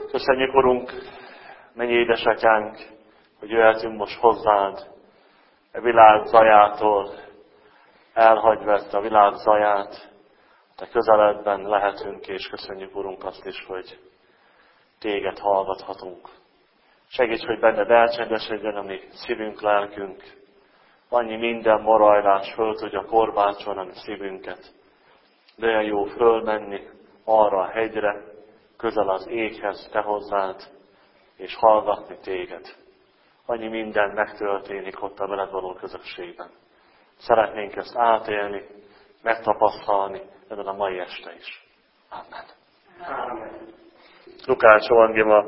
Köszönjük, Urunk, mennyi édesatyánk, hogy jöhetünk most hozzád, a világ zajától, elhagyva ezt a világ zaját, te közeledben lehetünk, és köszönjük, Urunk, azt is, hogy téged hallgathatunk. Segíts, hogy benned elcsendesedjen a mi szívünk, lelkünk, annyi minden morajlás föl tudja korbácsolni a szívünket. De olyan jó fölmenni arra a hegyre, közel az éghez, te hozzád, és hallgatni téged. Annyi minden megtörténik ott a veled való közösségben. Szeretnénk ezt átélni, megtapasztalni ezen a mai este is. Amen. Amen. Lukács evangéliuma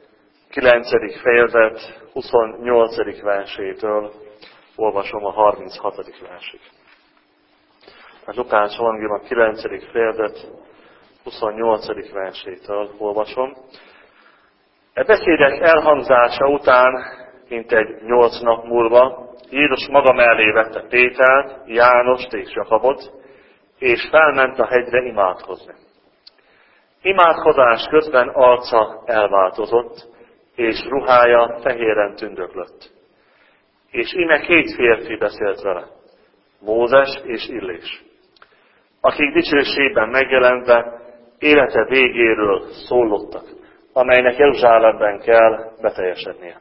9. fejezet 28. versétől olvasom a 36. versig. Lukács evangéliuma 9. fejezet 28. versétől olvasom. E beszédek elhangzása után, mintegy 8 nap múlva, Jézus maga mellé vette Pétert, Jánost és Jakabot, és felment a hegyre imádkozni. Imádkozás közben arca elváltozott, és ruhája fehéren tündöklött. És íme 2 férfi beszélt vele, Mózes és Illés, akik dicsőségben megjelenve élete végéről szólottak, amelynek Jeruzsálemben kell beteljesednie.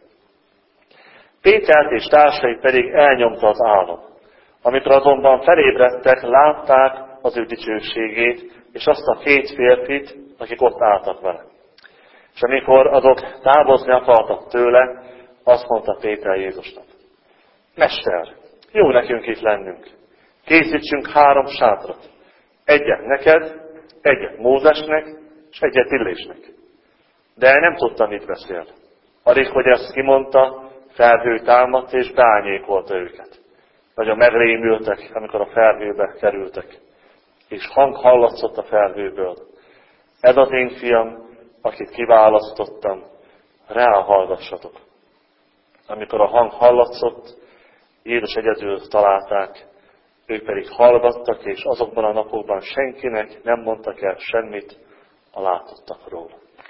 Pétert és társai pedig elnyomta az álom. Amikor azonban felébredtek, látták az ő dicsőségét, és azt a 2 férfit, akik ott álltak vele. És amikor azok távozni akartak tőle, azt mondta Péter Jézusnak: Mester, jó nekünk itt lennünk. Készítsünk 3 sátrat. Egyet neked, egyet Mózesnek, és egyet Illésnek. De nem tudta, mit beszél. Alig, hogy ezt kimondta, felhő támadt és beányékolta őket. Nagyon megrémültek, amikor a felhőbe kerültek. És hang hallatszott a felhőből: Ez az én fiam, akit kiválasztottam, rá hallgassatok. Amikor a hang hallatszott, Jézus egyedül találták, ők pedig hallgattak, és azokban a napokban senkinek nem mondtak el semmit a látottakról.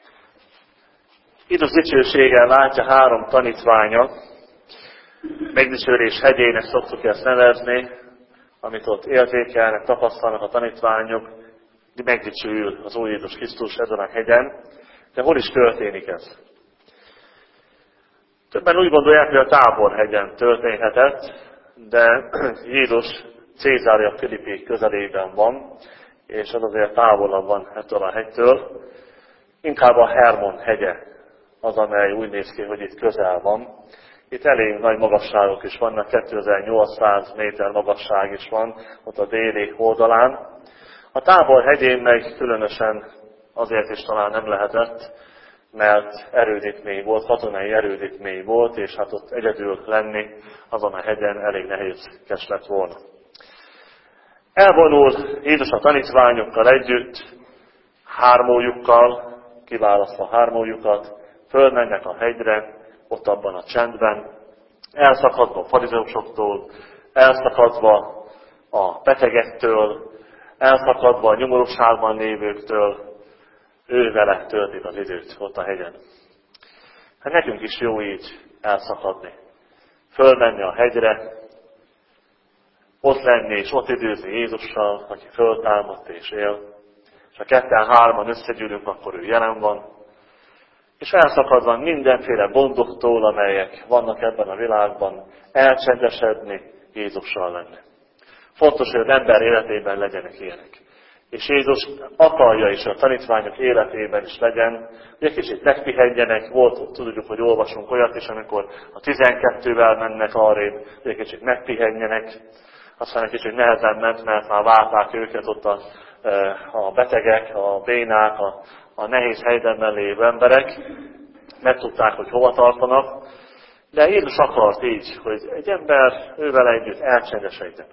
Jézus dicsőséggel látja 3 tanítványa, megdicsőlés hegyének szoktuk ezt nevezni, amit ott érzékelnek, tapasztalnak a tanítványok, megdicsőül az Úr Jézus Krisztus ezen a hegyen. De hol is történik ez? Többen úgy gondolják, hogy a Táborhegyen történhetett, de Jézus Cézária Philippi közelében van, és az azért távolabb van ettől a hegytől. Inkább a Hermon hegye az, amely úgy néz ki, hogy itt közel van. Itt elég nagy magasságok is vannak, 2800 méter magasság is van ott a déli oldalán. A Tábor hegyén meg különösen azért is talán nem lehetett, mert erődítmény volt, katonai erődítmény volt, és hát ott egyedül lenni azon a hegyen elég nehézkes lett volna. Elvonul Jézus a tanítványokkal együtt, 3-jukkal, kiválasztva 3-jukat, fölmennek a hegyre, ott abban a csendben, elszakadva a farizeusoktól, elszakadva a betegektől, elszakadva a nyomorúságban lévőktől, ő vele töltik az időt ott a hegyen. Hát nekünk is jó így elszakadni. Fölmenni a hegyre, ott lenni és ott időzni Jézussal, aki föltámadt és él. És ha 2-3 összegyűlünk, akkor ő jelen van. És elszakadva mindenféle gondoktól, amelyek vannak ebben a világban, elcsendesedni, Jézussal lenni. Fontos, hogy az ember életében legyenek ilyenek. És Jézus akarja is, a tanítványok életében is legyen, hogy egy kicsit megpihenjenek, tudjuk, hogy olvasunk olyat is, amikor a 12-vel mennek arrébb, hogy egy kicsit megpihenjenek, aztán egy kicsit nehezen ment, mert már várták őket ott a betegek, a bénák, a nehéz helyzetben lévő emberek, megtudták, hogy hova tartanak, de Jézus akart így, hogy egy ember ővel együtt elcsendesedjen.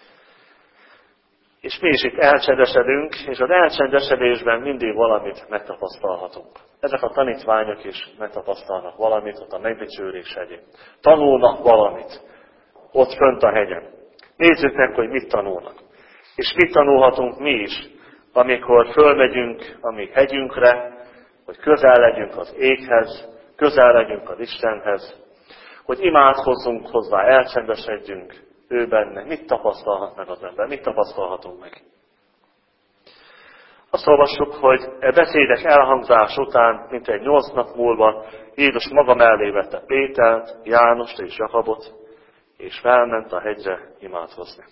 És mi is itt elcsendesedünk, és az elcsendesedésben mindig valamit megtapasztalhatunk. Ezek a tanítványok is megtapasztalnak valamit ott a megdicsőlés hegyén. Tanulnak valamit ott fönt a hegyen. Nézzük meg, hogy mit tanulnak. És mit tanulhatunk mi is, amikor fölmegyünk a mi hegyünkre, hogy közel legyünk az éghez, közel legyünk az Istenhez, hogy imádkozzunk hozzá, elcsendesedjünk ő benne. Mit tapasztalhat meg az ember? Mit tapasztalhatunk meg? Azt olvassuk, hogy e beszédek elhangzás után, mintegy 8 nap múlva, Jézus maga mellé vette Pétert, Jánost és Jakabot, és felment a hegyre imádkozni.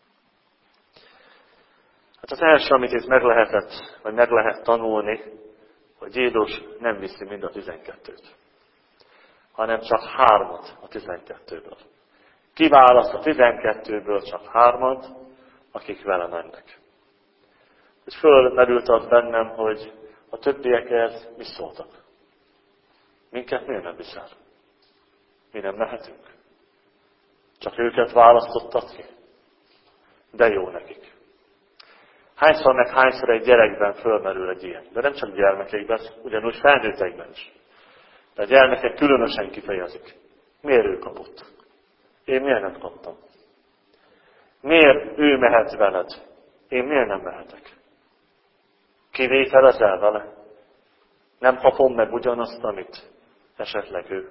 Hát az első, amit itt meg lehet tanulni, hogy Jézus nem viszi mind a 12-t, hanem csak 3-at a 12-ből. Kiválaszt a 12-ből csak 3-at, akik vele mennek. És fölmerült az bennem, hogy a többiekhez mi szóltak. Minket miért nem viszel? Mi nem mehetünk? Csak őket választottak ki? De jó nekik. Hányszor egy gyerekben fölmerül egy ilyen. De nem csak gyermekekben, ugyanúgy felnőttekben is. De a gyermekek különösen kifejezik. Miért ő kapott? Én miért nem kaptam? Miért ő mehet veled? Én miért nem mehetek? Kivételezel vele? Nem kapom meg ugyanazt, amit esetleg ő.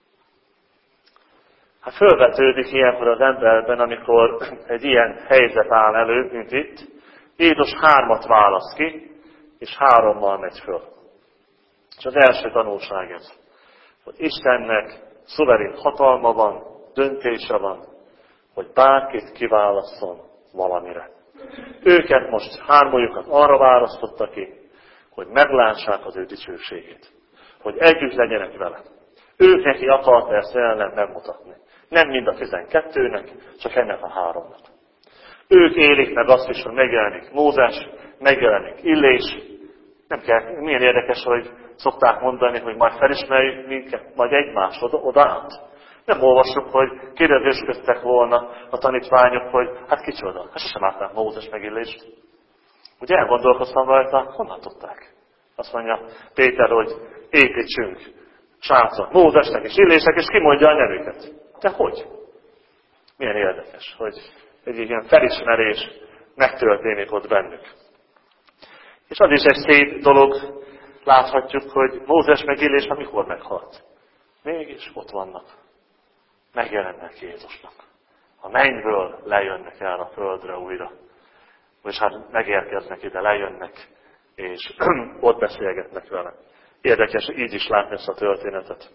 Hát fölvetődik ilyenkor az emberben, amikor egy ilyen helyzet áll elő, mint itt. Jézus 3-at választ ki, és 3-mal megy föl. És az első tanulság ez, hogy Istennek szuverén hatalma van, döntése van, hogy bárkit kiválasszon valamire. Őket most 3-jukat arra választotta ki, hogy meglássák az ő dicsőségét. Hogy együtt legyenek vele. Ők neki akart ezt ellen megmutatni. Nem mind a 12-nek, csak ennek a 3-nak. Ők élik meg azt is, hogy megjelenik Mózes, megjelenik Illés. Nem kell, milyen érdekes, hogy szokták mondani, hogy majd felismerjük minket, majd egymást oda át. Nem olvassuk, hogy kérdezősködtek volna a tanítványok, hogy hát kicsoda, hát sosem látnám Mózes meg Illést. Ugye elgondolkoztam rajta, honnan tudták? Azt mondja Péter, hogy építsünk sácot Mózesnek és Illésnek, és kimondja a nevüket. De hogy? Milyen érdekes, hogy egy ilyen felismerés megtörténik ott bennük. És az is egy szép dolog, láthatjuk, hogy Mózes meg Illés mikor meghalt. Mégis ott vannak. Megjelennek Jézusnak. A mennyből lejönnek el a földre újra. És hát megérkeznek ide, lejönnek, és ott beszélgetnek vele. Érdekes így is látni ezt a történetet.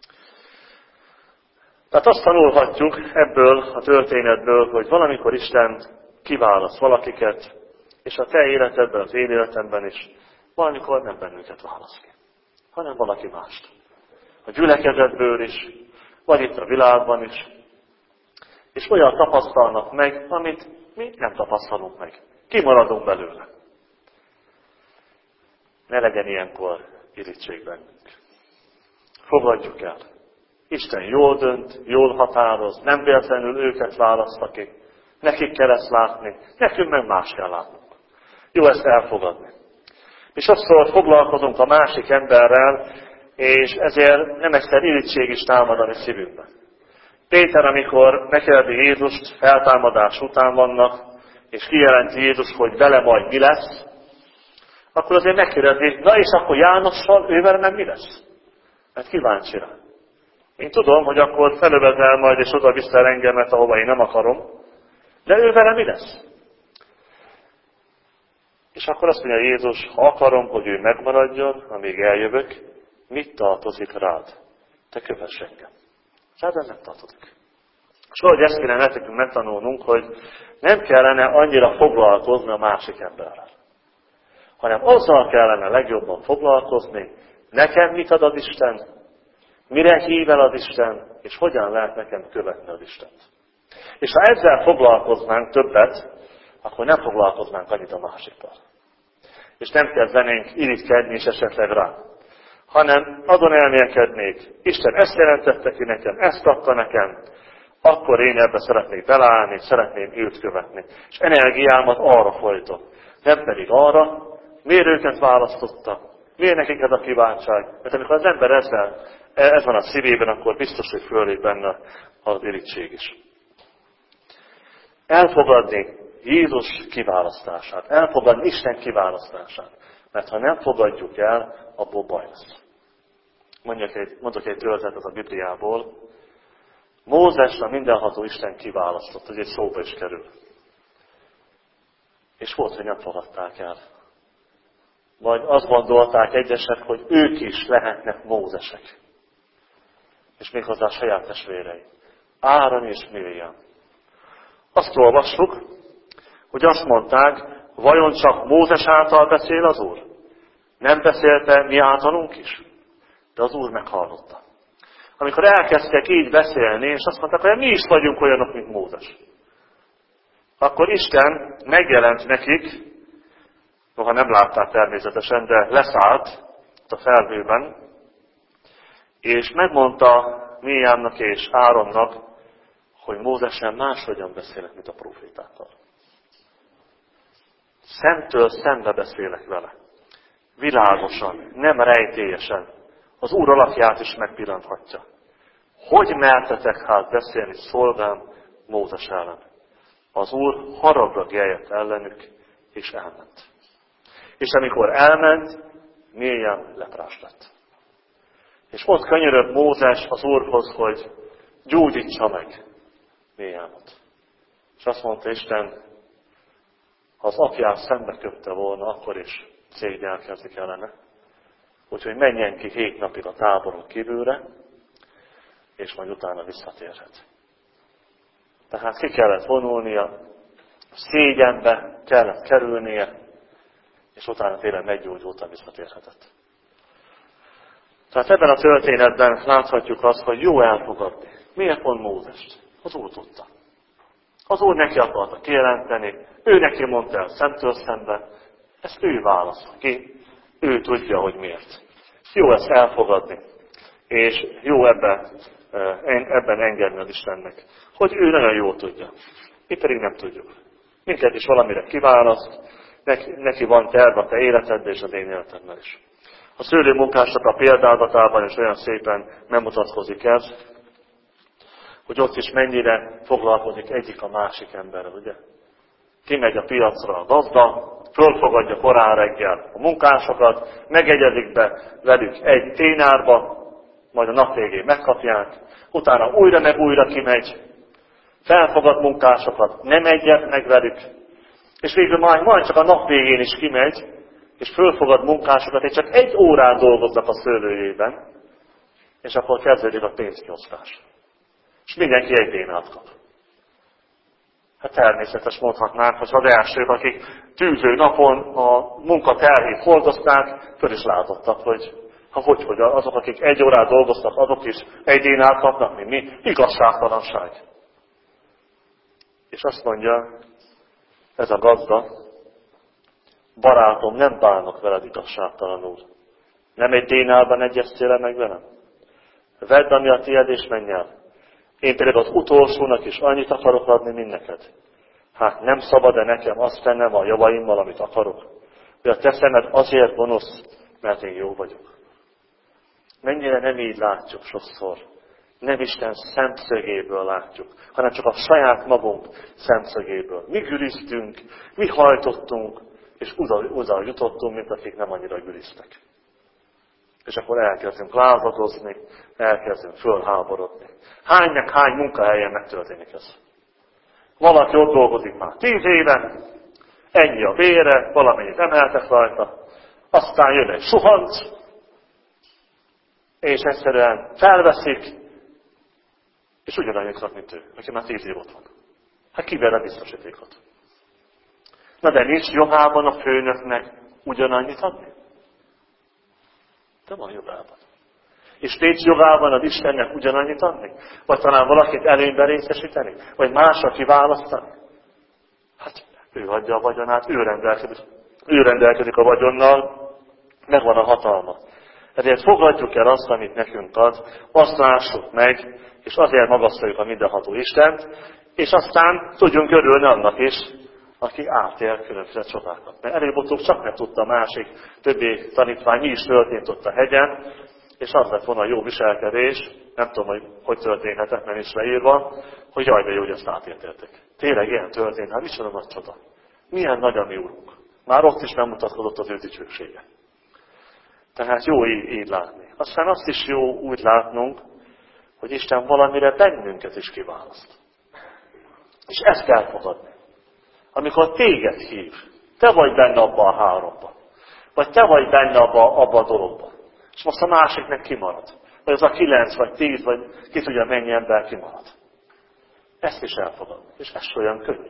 Tehát azt tanulhatjuk ebből a történetből, hogy valamikor Isten kiválaszt valakiket, és a te életedben, az én életemben is valamikor nem bennünket választ ki, hanem valaki mást. A gyülekezetből is, vagy itt a világban is. És olyan tapasztalnak meg, amit mi nem tapasztalunk meg. Kimaradunk belőle. Ne legyen ilyenkor irítség bennünk. Fogadjuk el. Isten jól dönt, jól határoz, nem véletlenül őket választa ki. Nekik kell ezt látni, nekünk meg más kell látnunk. Jó ezt elfogadni. Mi sokszor foglalkozunk a másik emberrel, és ezért nem egyszer irítség is támad a mi szívünkben. Péter, amikor megkérdezi Jézust, feltámadás után vannak, és kijelenti Jézus, hogy vele majd mi lesz, akkor azért megkérdezi, na és akkor Jánossal, ővel nem mi lesz? Mert kíváncsi rá. Én tudom, hogy akkor felövezel majd, és oda viszel engemet, ahova én nem akarom, de ővel mi lesz? És akkor azt mondja Jézus, ha akarom, hogy ő megmaradjon, amíg eljövök, mit tartozik rád? Te kövess engem. Rád nem tartozik. És valahogy ezt kéne nekünk megtanulnunk, hogy nem kellene annyira foglalkozni a másik emberrel, hanem azzal kellene legjobban foglalkozni, nekem mit ad az Isten, mire hív el az Isten, és hogyan lehet nekem követni az Istent. És ha ezzel foglalkoznánk többet, akkor nem foglalkoznánk annyit a másikkal. És nem kezdenénk irigykedni és esetleg rá, hanem azon elmélkednék, Isten ezt jelentette ki nekem, ezt adta nekem, akkor én ebbe szeretnék beleállni, szeretném őt követni. És energiámat arra folytom, nem pedig arra, miért őket választotta, miért nekik ez a kívánság. Mert amikor az ember ez van a szívében, akkor biztos, hogy fölép benne az irigység is. Elfogadni Jézus kiválasztását, elfogadni Isten kiválasztását. Mert ha nem fogadjuk el, abból baj lesz. Mondok egy történetet a Bibliából. Mózesre mindenható Isten kiválasztott, hogy egy szóba is kerül. És volt, hogy nem fogadták el. Vagy azt gondolták egyesek, hogy ők is lehetnek Mózesek. És méghozzá a saját testvérei. Áron és Miriam. Azt olvassuk, hogy azt mondták, vajon csak Mózes által beszél az Úr? Nem beszélte mi általunk is? De az Úr meghallotta. Amikor elkezdtek így beszélni, és azt mondták, hogy mi is vagyunk olyanok, mint Mózes. Akkor Isten megjelent nekik, noha nem látták természetesen, de leszállt a felhőben, és megmondta Miriamnak és Áronnak, hogy Mózesen máshogyan beszélek, mint a profétákkal. Szemtől szembe beszélek vele. Világosan, nem rejtélyesen. Az Úr alakját is megpillanthatja. Hogy mertetek hát beszélni szolgám Mózes ellen? Az Úr haragra geljett ellenük, és elment. És amikor elment, Miriam leprás lett. És ott könyörög Mózes az Úrhoz, hogy gyógyítsa meg Miriamot. És azt mondta Isten, ha az apját szembe köpte volna, akkor is szégyelkezni kellene. Úgyhogy menjen ki 7 napig a táboron kívülre, és majd utána visszatérhet. Tehát ki kellett vonulnia, szégyenbe kellett kerülnie, és utána tényleg meggyógyultan visszatérhetett. Tehát ebben a történetben láthatjuk azt, hogy jó elfogadni. Miért pont Mózest? Az Úr tudta. Az Úr neki akarta kijelenteni, ő neki mondta el szemtől szembe, ezt ő válaszol ki, ő tudja, hogy miért. Jó ezt elfogadni, és jó ebben engedni az Istennek, hogy ő nagyon jól tudja. Mi pedig nem tudjuk. Minket is valamire kiválaszt, neki van terv a te életedben és az én életedben is. A szőlőmunkásnak a példálatában is olyan szépen megmutatkozik ez, hogy ott is mennyire foglalkozik egyik a másik emberrel, ugye? Kimegy a piacra a gazda, fölfogadja korán reggel a munkásokat, megegyezik be velük egy ténárba, majd a nap végén megkapják, utána újra meg újra kimegy, felfogad munkásokat, nem egyet meg velük, és végül majd csak a nap végén is kimegy, és fölfogad munkásokat, és csak 1 órát dolgoznak a szőlőjében, és akkor kezdődik a pénzkiosztás. És mindenki 1 dénárt kap. Hát természetes mondhatnánk, hogy az elsők, akik tűző napon a munkaterhét hordozták, föl is látottak, hogy azok, akik 1 órát dolgoztak, azok is 1 dénárt kapnak, mint mi. Igazságtalanság. És azt mondja, ez a gazda, barátom, nem bánok veled igazságtalanul. Nem 1 dénárban egyeztél meg velem? Vedd, ami a tiéd, és menj el. Én pedig az utolsónak is annyit akarok adni, mint neked. Hát nem szabad-e nekem azt tennem a javaimmal, amit akarok? Hogy a te szemed azért gonosz, mert én jó vagyok. Mennyire nem így látjuk sokszor. Nem Isten szemszögéből látjuk, hanem csak a saját magunk szemszögéből. Mi gülisztünk, mi hajtottunk, és oda jutottunk, mint akik nem annyira gülisztek. És akkor elkezdünk lázadozni, elkezdünk fölháborodni. Hánynak hány munkahelyen megtörténik ez? Valaki ott dolgozik már 10 éve, ennyi a bére, valamennyit emeltek rajta, aztán jön egy suhanc, és egyszerűen felveszik, és ugyanannyit kap, mint ő, aki már 10 év ott van. Hát kivel a biztosítékot? Na de nincs jogában a főnöknek ugyanannyit adni? De van jogában. És nincs jogában az Istennek ugyanannyit adni? Vagy talán valakit előnyben részesíteni? Vagy másra kiválasztani? Hát ő adja a vagyonát, ő rendelkezik a vagyonnal, megvan a hatalma. Ezért fogadjuk el azt, amit nekünk ad, azt lássuk meg, és azért magasztaljuk a mindenható Istent, és aztán tudjunk örülni annak is, aki átél különféle csodákat. Mert előbb-utóbb csak nem tudta a másik, többi tanítvány, mi is történt ott a hegyen, és az lett volna a jó viselkedés, nem tudom, hogy történhetett, nem is leírva, hogy jaj, de jó, hogy ezt átélték. Tényleg ilyen történt, hát micsoda nagy csoda. Milyen nagy a mi úrunk. Már ott is bemutatkozott az ő dicsősége. Tehát jó így látni. Aztán azt is jó úgy látnunk, hogy Isten valamire bennünket is kiválaszt. És ezt kell fogadni. Amikor téged hív, te vagy benne abba a háromba. Vagy te vagy benne abba a dologba. És most a másiknek kimarad. Vagy az a 9, vagy 10, vagy ki tudja mennyi ember kimarad. Ezt is elfogadni. És ez olyan könnyű.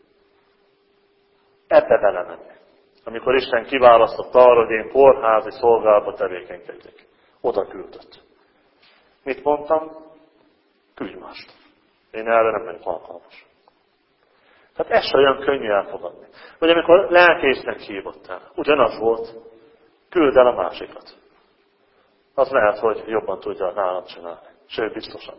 Ebbe belemenni. Amikor Isten kiválasztott arra, hogy én kórházi szolgálatba tevékenykedjek. Oda küldött. Mit mondtam? Küldj mást. Én erre nem vagyok alkalmas. Tehát ez olyan könnyű elfogadni. Vagy amikor lelkésznek hívott el. Ugyanaz volt. Küld el a másikat. Az lehet, hogy jobban tudja nálam csinálni. Sőt, biztosan.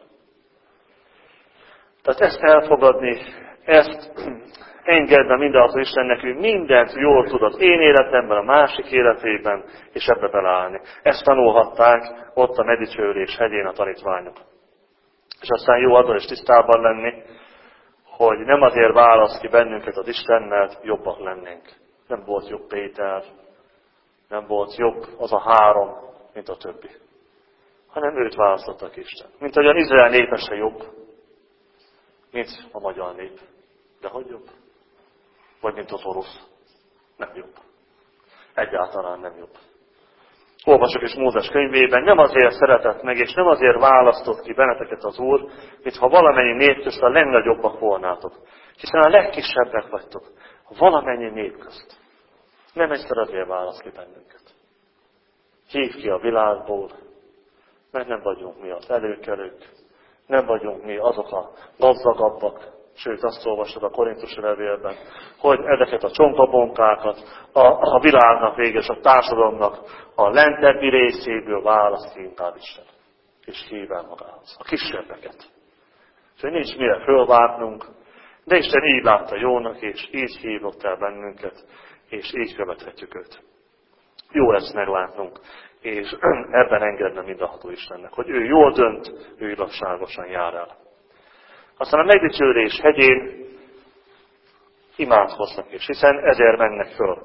Tehát ezt elfogadni, ezt engedve mindaz Istennek, hogy mindent jól tud az én életemben, a másik életében, és ebbe beleállni. Ezt tanulhatták ott a Medicsőrés hegyén a tanítványok. És aztán jó azon is tisztában lenni, hogy nem azért választ ki bennünket az Isten, mert jobbak lennénk. Nem volt jobb Péter, nem volt jobb az a 3, mint a többi. Hanem őt választottak Isten. Mint ahogyan Izrael népe se jobb, mint a magyar nép. De hogy jobb? Vagy mint az orosz. Nem jobb. Egyáltalán nem jobb. Olvasok is Mózes könyvében, nem azért szeretett meg, és nem azért választott ki benneteket az Úr, mintha valamennyi nép közt a legnagyobbak volnátok. Hiszen a legkisebbek vagytok. Valamennyi nép közt. Nem egyszer azért választ ki bennünket. Hív ki a világból, mert nem vagyunk mi az előkelők, nem vagyunk mi azok a gazdagabbak, sőt azt olvasod a Korintusi levélben, hogy ezeket a csonkabonkákat a világnak véges, a társadalomnak a lentebbi részéből választ ki inkább Isten. És hív el magához. A kisebbeket. Úgyhogy nincs mire fölvárnunk, de Isten így látta jónak, és így hívott el bennünket, és így követhetjük őt. Jó ezt meglátnunk, és ebben engedne mindenható Istennek, hogy ő jól dönt, ő igazságosan jár el. Aztán a megdicsőlés hegyén imádkoznak is, hiszen ezért mennek föl,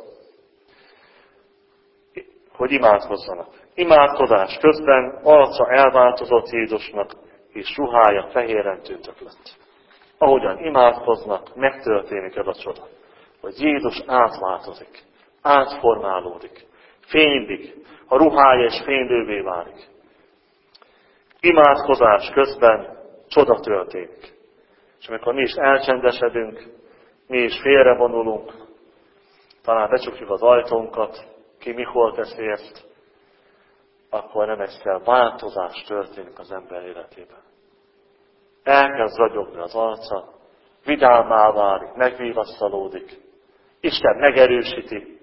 hogy imádkozzanak. Imádkozás közben arca elváltozott Jézusnak, és ruhája fehéren tündöklött. Ahogyan imádkoznak, megtörténik ez a csoda, hogy Jézus átváltozik, átformálódik, fénylik, a ruhája is fénylővé válik. Imádkozás közben csoda történik. És amikor mi is elcsendesedünk, mi is félrevonulunk, talán becsukjuk az ajtónkat, ki mikor teszi ezt, akkor nem egyszer változás történik az ember életében. Elkezd ragyogni az arca, vidámmá válik, megvívasztalódik, Isten megerősíti,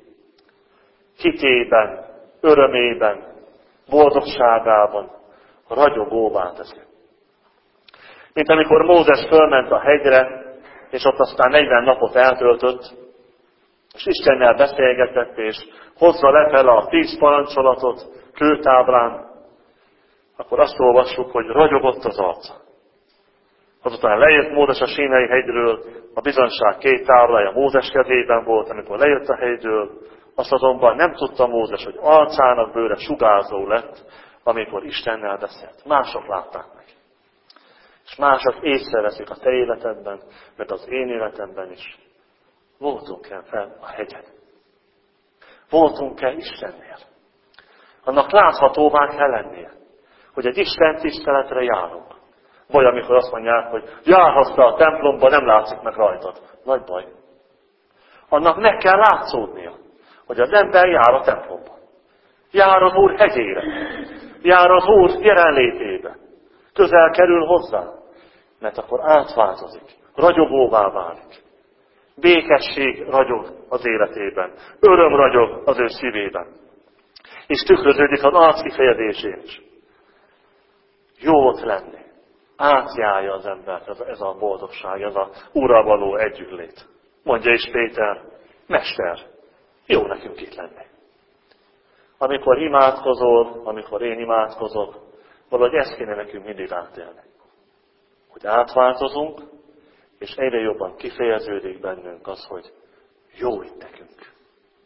hitében, örömében, boldogságában, ragyogóvá teszi. Mint amikor Mózes fölment a hegyre, és ott aztán 40 napot eltöltött, és Istennel beszélgetett, és hozza lefele a 10 parancsolatot kőtáblán, akkor azt olvassuk, hogy ragyogott az arca. Azután lejött Mózes a Sínai hegyről, a bizonyság 2 táblája Mózes kezében volt, amikor lejött a hegyről, azt azonban nem tudta Mózes, hogy arcának bőre sugárzó lett, amikor Istennel beszélt. Mások látták meg. És mások észreveszik a te életedben, meg az én életemben is. Voltunk-e fel a hegyen? Voltunk-e Istennél? Annak láthatóvá kell lennie, hogy egy Isten tiszteletre járunk. Vagy amikor azt mondják, hogy járhatsz a templomba, nem látszik meg rajtad. Nagy baj. Annak meg kell látszódnia, hogy az ember jár a templomba. Jár az Úr hegyére. Jár az Úr jelenlétébe. Közel kerül hozzá. Mert akkor átváltozik. Ragyogóvá válik. Békesség ragyog az életében. Öröm ragyog az ő szívében. És tükröződik az arc kifejezésén is. Jó ott lenni. Átjárja az embert ez a boldogság, ez a Urral való együttlét. Mondja is Péter, Mester, jó nekünk itt lenni. Amikor imádkozol, amikor én imádkozok, valahogy ezt kéne nekünk mindig átélni. Hogy átváltozunk, és egyre jobban kifejeződik bennünk az, hogy jó itt nekünk.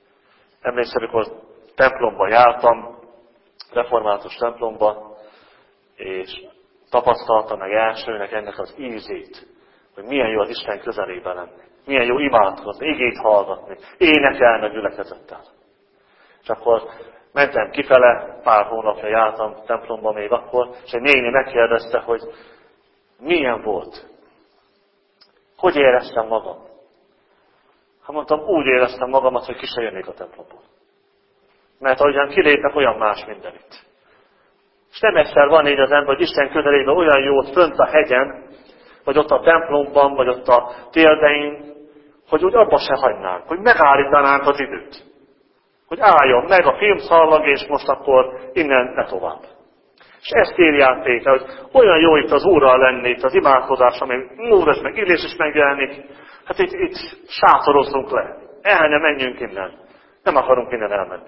Emlékszem, amikor templomba jártam, református templomba, és tapasztaltam meg elsőnek ennek az ízét, hogy milyen jó az Isten közelében lenni, milyen jó imádkozni, igét hallgatni, énekelni a gyülekezettel. És akkor mentem kifele, pár hónapja jártam templomba még akkor, és egy néni megkérdezte, hogy milyen volt, hogy éreztem magam. Hát mondtam, úgy éreztem magamat, hogy ki se jönnék a templomból. Mert ahogyan kilépek, olyan más mindenit. És nem egyszer van így az ember, hogy Isten közelében olyan jót fönt a hegyen, vagy ott a templomban, vagy ott a térdein, hogy úgy abba se hagynánk, hogy megállítanánk az időt. Hogy álljon meg a filmszallag, és most akkor innen ne tovább. És ezt írják Péter, hogy olyan jó itt az Úrral lenni, itt az imádkozás, ami Mózes meg Illés is megjelenik, hát itt sátorozzunk le. El ne menjünk innen. Nem akarunk innen elmenni.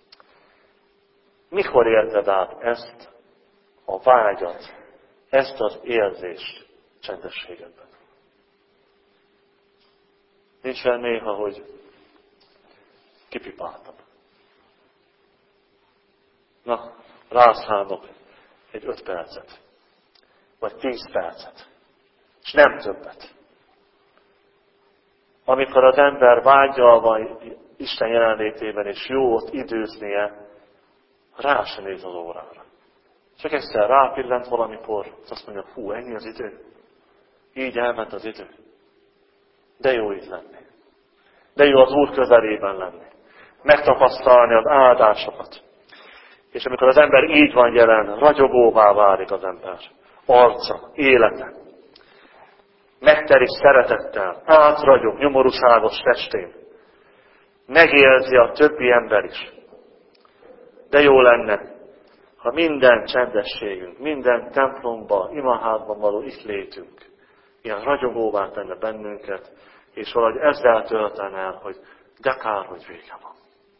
Mikor érted át ezt a vágyat, ezt az érzést csendességedben? Nincs olyan néha, hogy kipipáltam. Na, rászállok egy 5 percet, vagy 10 percet, és nem többet. Amikor az ember vágyal van Isten jelenlétében, és jó ott időznie, rá se néz az órára. Csak egyszer rápillent valamikor, azt mondja, hú, ennyi az idő. Így elment az idő. De jó itt lenni. De jó az Úr közelében lenni. Megtapasztalni az áldásokat. És amikor az ember így van jelen, ragyogóvá válik az ember. Arca, élete. Megtelik szeretettel, átragyog nyomorúságos testén. Megérzi a többi ember is. De jó lenne, ha minden csendességünk, minden templomban, imaházban való itt létünk, ilyen ragyogóvá tenne bennünket, és valahogy ezzel tölten el, hogy de kár, hogy vége van.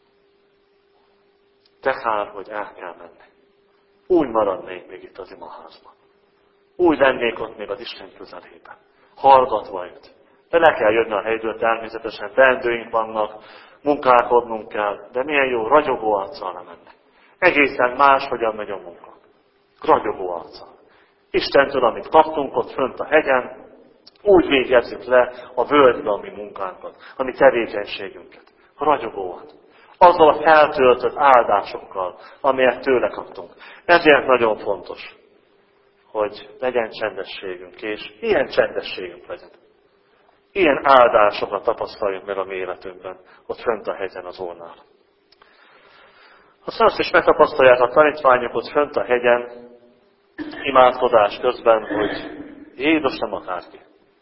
De kár, hogy el kell menni. Úgy maradnék még itt az imaházban. Úgy lennék ott még az Isten közelében. Hallgatva őt. De le kell jönni a helyből, természetesen teendőink vannak, munkálkodnunk kell, de milyen jó, ragyogó arccal nem mennek. Egészen máshogyan megy a munka. Ragyogó arccal. Istentől, amit kaptunk ott fönt a hegyen, úgy végezzük le a völgyben a mi munkánkat, a mi tevékenységünket. Ragyogóan. Azzal a feltöltött áldásokkal, amelyet tőle kaptunk. Ezért nagyon fontos, hogy legyen csendességünk, és ilyen csendességünk legyen. Ilyen áldásokat tapasztaljunk meg a mi életünkben, ott fönt a hegyen az Úrnál. Aztán azt is megtapasztalják a tanítványok ott fönt a hegyen, imádkozás közben, hogy Jézus nem akárki.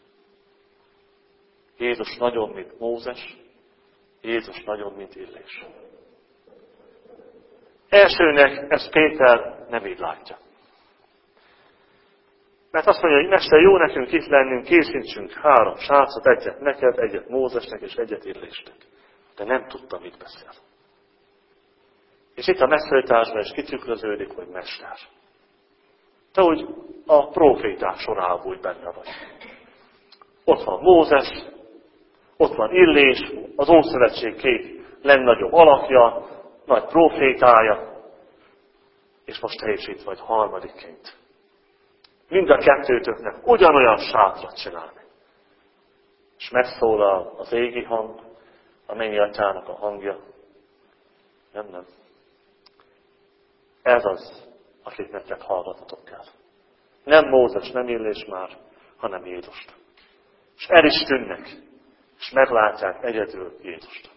Jézus nagyon, mint Mózes, Jézus nagyon, mint Illés. Elsőnek ezt Péter nem így látja. Mert azt mondja, hogy Mester, jó nekünk itt lennünk, készítsünk 3 srácot, egyet neked, egyet Mózesnek és egyet Illésnek. De nem tudta, mit beszél. És itt a messzőtásban is kitükröződik, hogy Mester. Te úgy a próféták sorában úgy benne vagy. Ott van Mózes, ott van Illés, az Ószövetség 2 legnagyobb alakja, nagy prófétája, és most te is itt vagy harmadikként. Mind a kettőtöknek ugyanolyan sátrat csinálni. És megszólal az égi hang, a mennyi atyának a hangja. Nem. Ez az, akit nektek hallgatatok kell. Nem Mózes, nem Illés már, hanem Jézust. És el is tűnnek, és meglátják egyedül Jézust.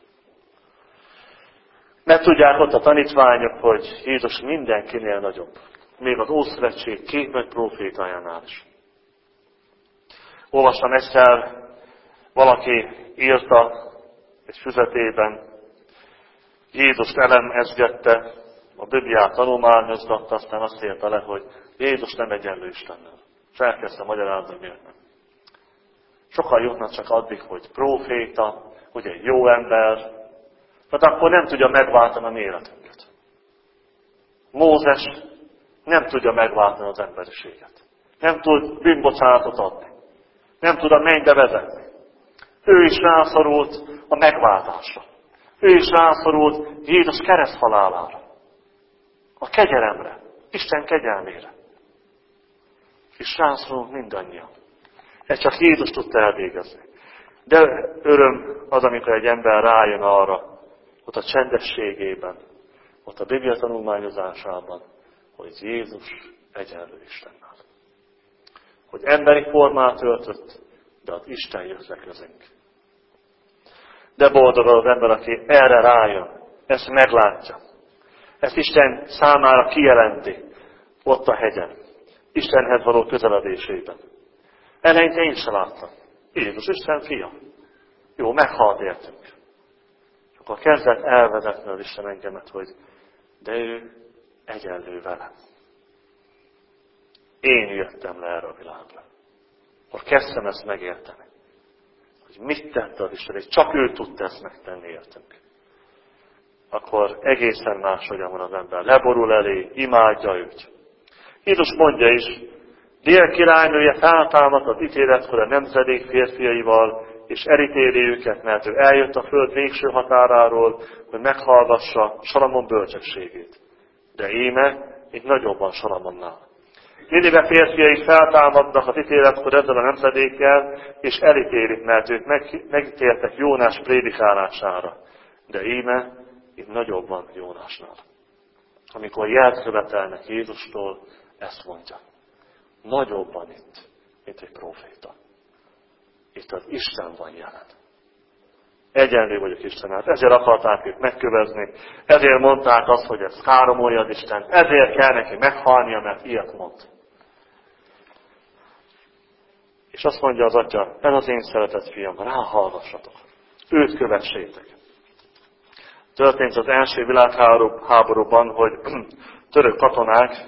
Megtudják ott a tanítványok, hogy Jézus mindenkinél nagyobb. Még az Ószövetség 2 nagy prófétájánál is. Olvastam egyszer, valaki írta egy füzetében, Jézust elemezgette, a Bibliát tanulmányozgatta, aztán azt írta le, hogy Jézus nem egyenlő Istennel. És elkezdte magyarázni, miért nem. Sokan jutnak csak addig, hogy próféta, hogy egy jó ember, tehát akkor nem tudja megváltani a mi életünket. Mózes nem tudja megváltani az emberiséget. Nem tud bűnbocsánatot adni. Nem tud a mennybe vezetni. Ő is rászorult a megváltásra. Ő is rászorult Jézus kereszthalálára. A kegyelemre. Isten kegyelmére. És rászorult mindannyian. Ezt csak Jézus tudta elvégezni. De öröm az, amikor egy ember rájön arra, ott a csendességében, ott a Biblia tanulmányozásában, hogy Jézus egyenlő Istennel. Hogy emberi formát öltött, de az Isten jött le közénk. De boldog az ember, aki erre rájön, ezt meglátja. Ezt Isten számára kijelenti, ott a hegyen, Istenhez való közeledésében. Eleinte én sem láttam. Jézus Isten fia. Jó, meghalt értünk. És akkor kezdett elvezetni az Isten engemet, hogy de ő egyenlő velem. Én jöttem le erre a világra. Akkor kezdtem ezt megérteni. Hogy mit tette az Isten, és csak ő tudta ezt megtenni értünk. Akkor egészen máshogyan van az ember. Leborul elé, imádja őt. Jézus mondja is, Dél királynője feltámadt az ítéletkor a nemzedék férfiaival, és elítéli őket, mert ő eljött a föld végső határáról, hogy meghallgassa Salamon bölcsességét. De íme, itt nagyobb van Salamonnál. Ninive férfiai feltámadnak az ítéletkor ezzel a nemzedékkel, és elítélik, mert ők megítéltek Jónás prédikálására. De íme, itt nagyobb van Jónásnál. Amikor jelt követelnek Jézustól, ezt mondja. Nagyobb van itt, mint egy próféta. Itt az Isten van jelen. Egyenlő vagyok Istennel. Ezért akarták őt megkövezni, ezért mondták azt, hogy ez káromolja az Isten, ezért kell neki meghalnia, mert ilyet mond. És azt mondja az atya, ez az én szeretett fiam, ráhallgassatok. Őt kövessétek. Történt az első világháborúban, hogy török katonák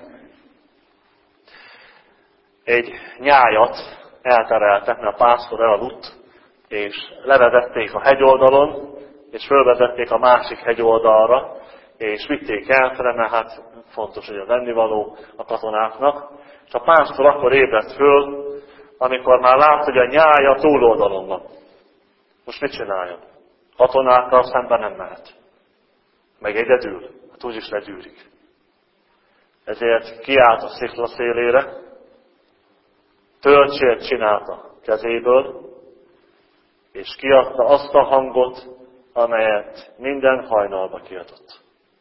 egy nyájat eltereltek, mert a pásztor elaludt, és levezették a hegyoldalon, és fölvezették a másik hegyoldalra, és vitték elfele, mert hát fontos, hogy az ennivaló a katonáknak. És a pásztor akkor ébredt föl, amikor már lát, hogy a nyája túloldalon van. Most mit csináljon? Katonákkal szemben nem mehet. Meg egyedül, hát úgyis legyűrik. Ezért kiállt a szikla szélére, töltsért csinálta kezéből, és kiadta azt a hangot, amelyet minden hajnalba kiadott.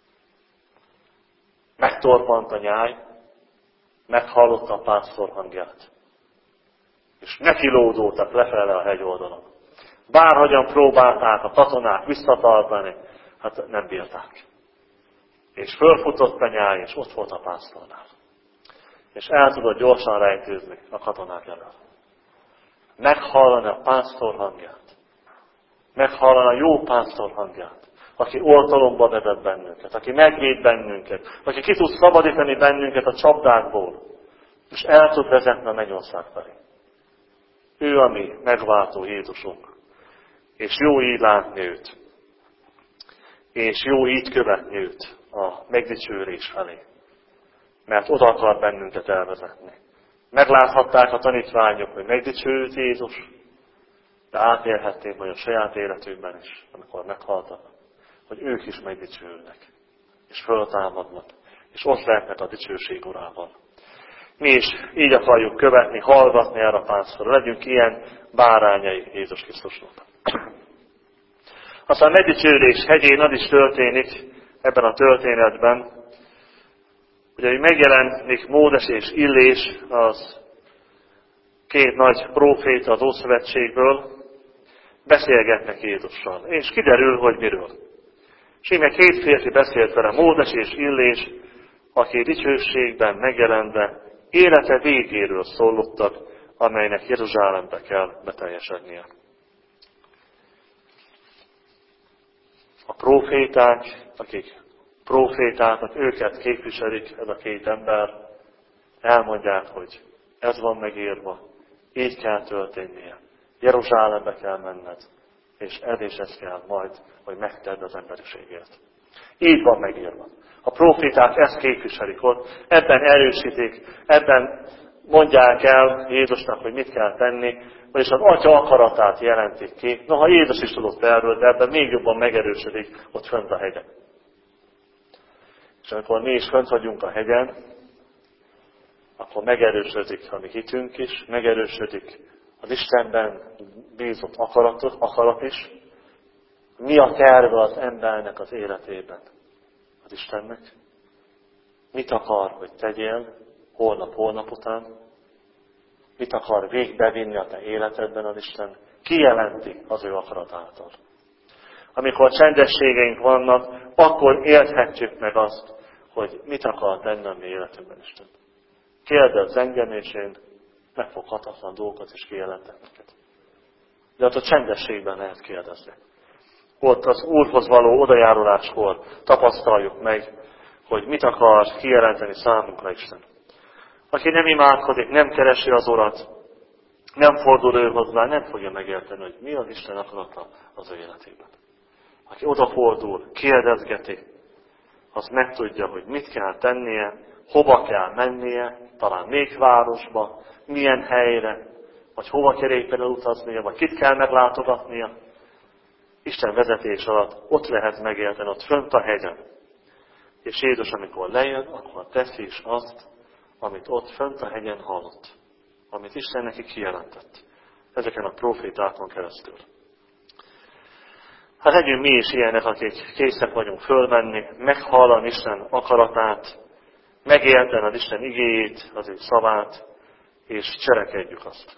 Megtorpant a nyáj, meghallotta a pásztor hangját, és nekilódultak lefele a hegyoldalon. Bárhogyan próbálták a katonák visszatartani, hát nem bírták. És fölfutott a nyáj, és ott volt a pásztornál. És el tudott gyorsan rejtőzni a katonák elől. Meghallani a pásztor hangját. Meghallani a jó pásztor hangját. Aki oltalomba vezet bennünket. Aki megvéd bennünket. Aki ki tud szabadítani bennünket a csapdákból. És el tud vezetni a mennyország felé. Ő a mi megváltó Jézusunk. És jó így látni őt. És jó így követni őt a megdicsőlés felé. Mert oda akar bennünket elvezetni. Megláthatták a tanítványok, hogy megdicsőült Jézus, de átélhették majd a saját életükben is, amikor meghaltak, hogy ők is megdicsőülnek, és föltámadnak, és ott lehetnek a dicsőség urával. Mi is így akarjuk követni, hallgatni erre a pásztorra. Legyünk ilyen bárányai Jézus Krisztusnak. Aztán a megdicsőlés hegyén az is történik ebben a történetben, hogy megjelenik Mózes és Illés, az két nagy próféta az Ószövetségből, beszélgetnek Jézussal. És kiderül, hogy miről. És íme két férfi beszélt vele, Mózes és Illés, aki dicsőségben megjelenve élete végéről szólottak, amelynek Jeruzsálembe kell beteljesednie. A próféták, akik profétákat, őket képviselik, ez a két ember, elmondják, hogy ez van megírva, így kell történnie, Jeruzsálembe kell menned, és ez kell majd, hogy megtedd az emberiségért. Így van megírva. A proféták ezt képviselik ott, ebben erősítik, ebben mondják el Jézusnak, hogy mit kell tenni, vagyis az Atya akaratát jelentik ki. Noha Jézus is tudott erről, de ebben még jobban megerősödik ott fönt a hegyen. És amikor mi is fönt vagyunk a hegyen, akkor megerősödik a mi hitünk is, megerősödik az Istenben bízott akarat is. Mi a terve az embernek az életében? Az Istennek? Mit akar, hogy tegyél holnap után? Mit akar végbevinni a te életedben az Isten? Kijelenti az ő akarat által. Amikor csendességeink vannak, akkor élhetjük meg azt, hogy mit akar tenni a mi életünkben Isten. Kérdezz engem, és én megfoghatatlan dolgokat is kijelentek neked. De ott a csendességben lehet kérdezni. Ott az Úrhoz való odajáruláskor tapasztaljuk meg, hogy mit akar kijelenteni számunkra Isten. Aki nem imádkozik, nem keresi az Urat, nem fordul ő hozzá, nem fogja megérteni, hogy mi az Isten akarata az ő életében. Aki odafordul, kérdezgeti, az megtudja, hogy mit kell tennie, hova kell mennie, talán még városba, milyen helyre, vagy hova kell éppen elutaznia, vagy kit kell meglátogatnia. Isten vezetés alatt ott lehet megérteni, ott fönt a hegyen. És Jézus, amikor lejön, akkor teszi is azt, amit ott fönt a hegyen hallott. Amit Isten neki kijelentett. Ezeken a profétákon keresztül. Hát legyünk mi is ilyenek, akik készek vagyunk fölmenni, meghallani Isten akaratát, megérteni az Isten igéjét, az ő szavát, és cselekedjük azt.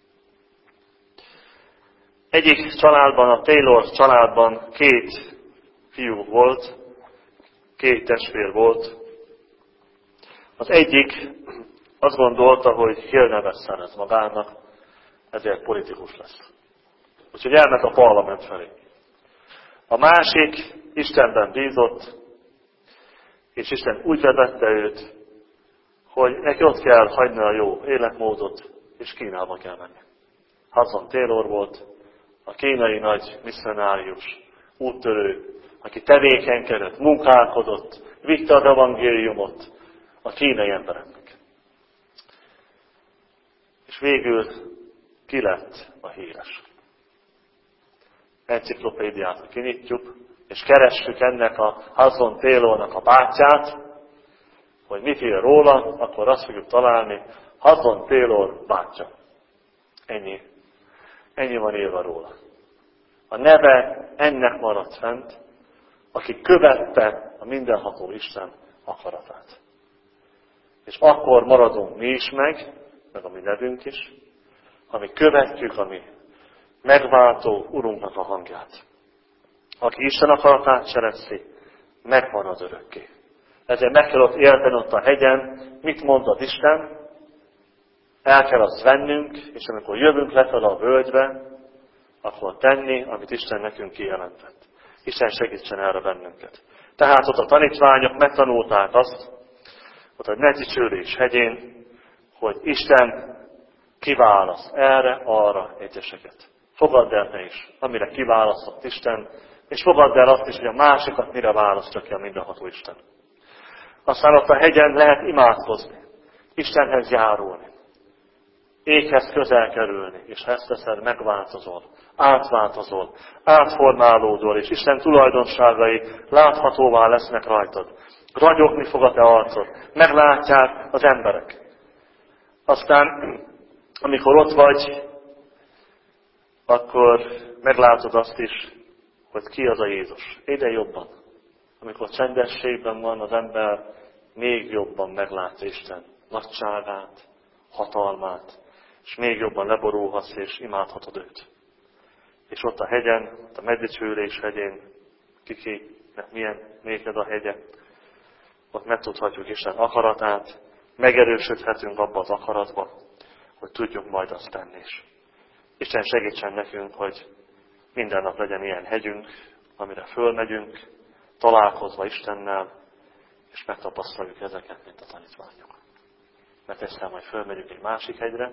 Egyik családban, a Taylor családban 2 fiú volt, 2 testvér volt. Az egyik azt gondolta, hogy hírnevet szerez magának, ezért politikus lesz. Úgyhogy elment a parlament felé. A másik Istenben bízott, és Isten úgy vezette őt, hogy neki ott kell hagyni a jó életmódot, és Kínába kell menni. Hudson Taylor volt, a kínai nagy misszionárius, úttörő, aki tevékenykedett, munkálkodott, vitte az evangéliumot a kínai embereknek. És végül ki lett a híres? Enciklopédiát kinyitjuk, és keressük ennek a Hudson Taylornak a bátyját, hogy mit ír róla, akkor azt fogjuk találni, Hudson Taylor bátyja. Ennyi. Ennyi van írva róla. A neve ennek maradt fent, aki követte a mindenható Isten akaratát. És akkor maradunk mi is meg a mi nevünk is, ami követjük a mi megváltó Urunknak a hangját. Aki Isten akaratát cselekszi, megvan az örökké. Ezért meg kell ott érteni ott a hegyen, mit mond az Isten, el kell azt vennünk, és amikor jövünk lefele a völgybe, akkor tenni, amit Isten nekünk kijelentett. Isten segítsen erre bennünket. Tehát ott a tanítványok megtanulták azt, ott a Megdicsőlés hegyén, hogy Isten kiválaszt erre, arra egyeseket. Fogadd el te is, amire kiválasztott Isten, és fogadd el azt is, hogy a másikat mire választja ki a mindenható Isten. Aztán ott a hegyen lehet imádkozni, Istenhez járulni, éghez közel kerülni, és ha ezt teszed, megváltozol, átváltozol, átformálódol, és Isten tulajdonságai láthatóvá lesznek rajtad. Ragyogni fog a te arcod, meglátják az emberek. Aztán, amikor ott vagy, akkor meglátod azt is, hogy ki az a Jézus. Egyre jobban. Amikor csendességben van az ember, még jobban meglátja Isten nagyságát, hatalmát, és még jobban leborulhatsz és imádhatod őt. És ott a hegyen, ott a Megdicsőlés hegyén, kikinek milyen néked a hegye, ott megtudhatjuk Isten akaratát, megerősödhetünk abba az akaratba, hogy tudjuk majd azt tenni is. Isten segítsen nekünk, hogy minden nap legyen ilyen hegyünk, amire fölmegyünk, találkozva Istennel, és megtapasztaljuk ezeket, mint a tanítványok. Mert aztán majd fölmegyünk egy másik hegyre,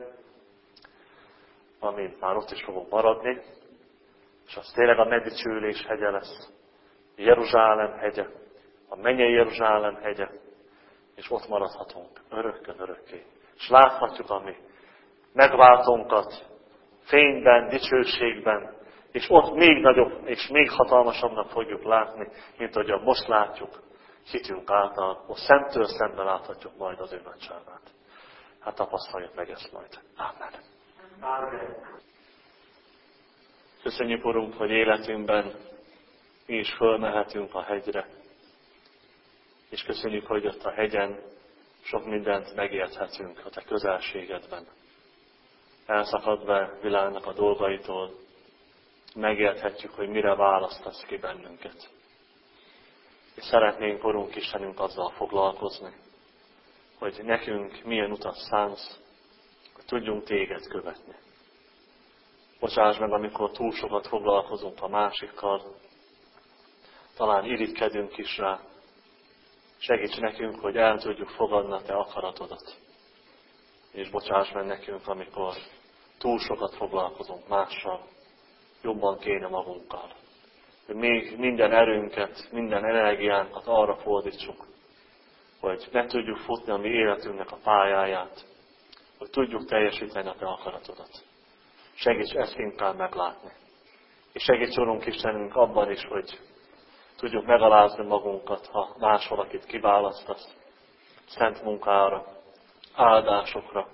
amin már ott is fogunk maradni, és az tényleg a Megdicsőlés hegye lesz, Jeruzsálem hegye, a mennyei Jeruzsálem hegye, és ott maradhatunk örökkön örökké. És láthatjuk a mi megváltónkat, fényben, dicsőségben, és ott még nagyobb és még hatalmasabbnak fogjuk látni, mint ahogyan most látjuk, hitünk által, ott szemtől szemben láthatjuk majd az ő nagyságát. Hát tapasztaljuk meg ezt majd. Amen. Amen. Köszönjük, Urunk, hogy életünkben mi is fölmehetünk a hegyre. És köszönjük, hogy ott a hegyen sok mindent megérthetünk a Te közelségedben. Elszakadva világnak a dolgaitól, megérthetjük, hogy mire választasz ki bennünket. És szeretnénk, Urunk Istenünk, azzal foglalkozni, hogy nekünk milyen utat szánsz, hogy tudjunk Téged követni. Bocsáss meg, amikor túl sokat foglalkozunk a másikkal, talán irigykedünk is rá. Segíts nekünk, hogy el tudjuk fogadni a Te akaratodat. És bocsáss meg nekünk, amikor túl sokat foglalkozunk mással, jobban kéne magunkkal. Hogy még minden erőnket, minden energiánkat arra fordítsuk, hogy meg tudjuk futni a mi életünknek a pályáját, hogy tudjuk teljesíteni a Te akaratodat. Segíts ezt inkább meglátni. És segíts, Urunk Istenünk, abban is, hogy tudjuk megalázni magunkat, ha más valakit kiválasztasz, szent munkára, áldásokra,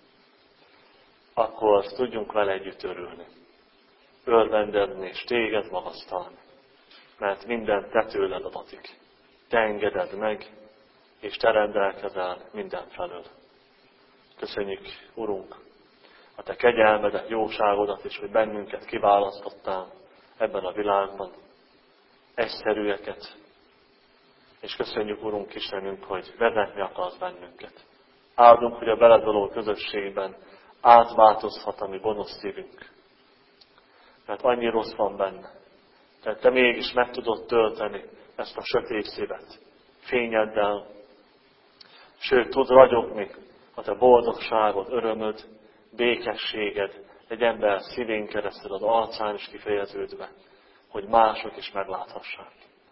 akkor tudjunk vele együtt örülni, örvendedni és Téged magasztalni, mert minden Te tőled adatik. Te engeded meg, és Te rendelkezel mindenfelől. Köszönjük, Urunk, a Te kegyelmedet, jóságodat, és hogy bennünket kiválasztottál ebben a világban, egyszerűeket, és köszönjük, Urunk Istenünk, hogy vezetni akarsz bennünket. Áldunk, hogy a veled való közösségben átváltozhat a mi gonosz szívünk. Mert annyi rossz van benne. Tehát Te mégis meg tudod tölteni ezt a sötét szívet fényeddel, sőt, tud ragyogni a Te boldogságod, örömöd, békességed egy ember szívén keresztül az arcán is kifejeződve, hogy mások is megláthassák.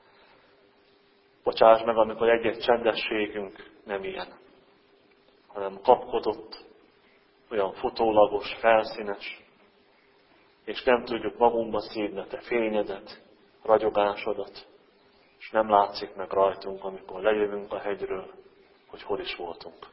Bocsáss meg, amikor egy-egy csendességünk nem ilyen, hanem kapkodott, olyan futólagos, felszínes, és nem tudjuk magunkba szívni a Te fényedet, ragyogásodat, és nem látszik meg rajtunk, amikor lejövünk a hegyről, hogy hol is voltunk.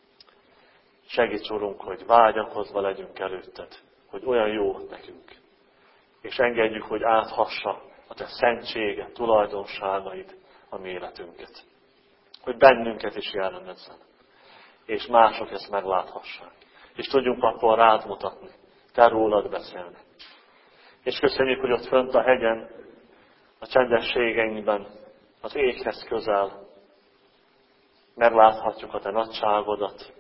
Segíts, Urunk, hogy vágyakozva legyünk előtted, hogy olyan jó nekünk, és engedjük, hogy áthassa a Te szentsége, tulajdonságaid a mi életünket. Hogy bennünket is jellemezzen, és mások ezt megláthassák. És tudjunk akkor rád mutatni, Te rólad beszélni. És köszönjük, hogy ott fönt a hegyen, a csendességeinkben, az éghez közel megláthatjuk a Te nagyságodat,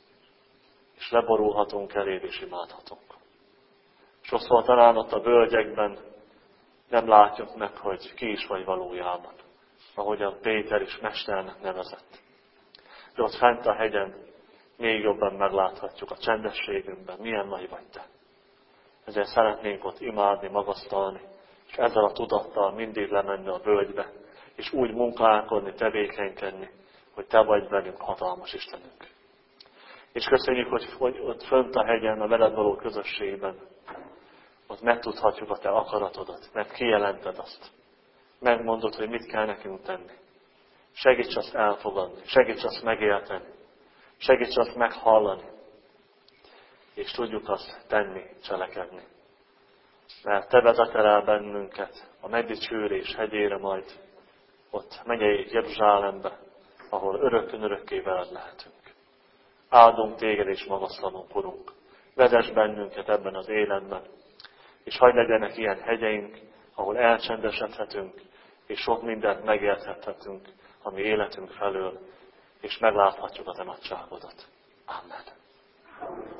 és leborulhatunk eléd és imádhatunk. Sokszor talán ott a völgyekben nem látjuk meg, hogy ki is vagy valójában, ahogyan Péter is mesternek nevezett. De ott fent a hegyen még jobban megláthatjuk a csendességünkben, milyen nagy vagy Te. Ezért szeretnénk ott imádni, magasztalni, és ezzel a tudattal mindig lemenni a völgybe, és úgy munkálkodni, tevékenykedni, hogy Te vagy velünk hatalmas Istenünk. És köszönjük, hogy ott fönt a hegyen, a veled való közösségben, ott megtudhatjuk a Te akaratodat, mert kijelented azt. Megmondod, hogy mit kell nekünk tenni. Segíts azt elfogadni, segíts azt megérteni, segíts azt meghallani, és tudjuk azt tenni, cselekedni. Mert Te vezetel el bennünket a megdicsőlés hegyére majd, ott mennyei Jeruzsálembe, ahol örökkön örökké veled lehetünk. Áldunk Téged és magasztalunk, Urunk. Vezess bennünket ebben az életben, és hadd legyenek ilyen hegyeink, ahol elcsendesedhetünk, és sok mindent megérthethetünk a mi életünk felől, és megláthatjuk a Te nagyságodat. Amen.